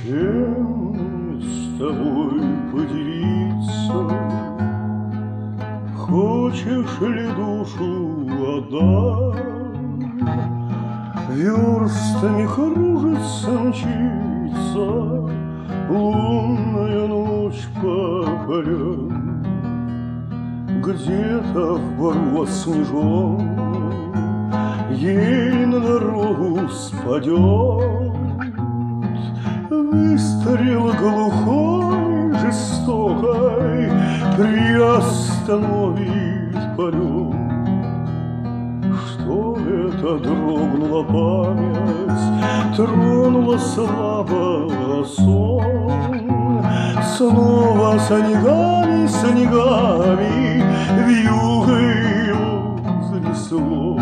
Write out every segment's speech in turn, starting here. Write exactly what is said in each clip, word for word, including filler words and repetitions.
Чем с тобой поделиться? Хочешь ли душу отдать? Верстами кружится, мчится лунная ночь по полям. Где-то в бору оснеженной ей на дорогу спадет выстрел глухой, жестокой приостановит полет. Что это дрогнула память, тронула слабо сон. Снова снегами, снегами вьюгой его занесло.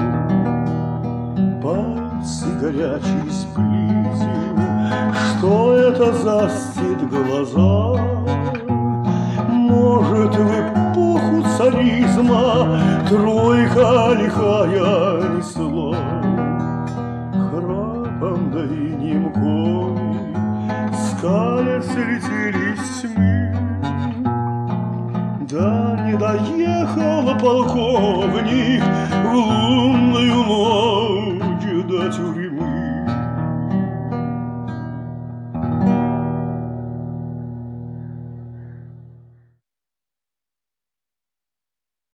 Пальцы горячие сблизил, что это застит глаза? Может, в эпоху царизма тройка лихая несла. Храпом да инем кони скалясь летелись тьмы. Да не доехал полковник в лунную ночь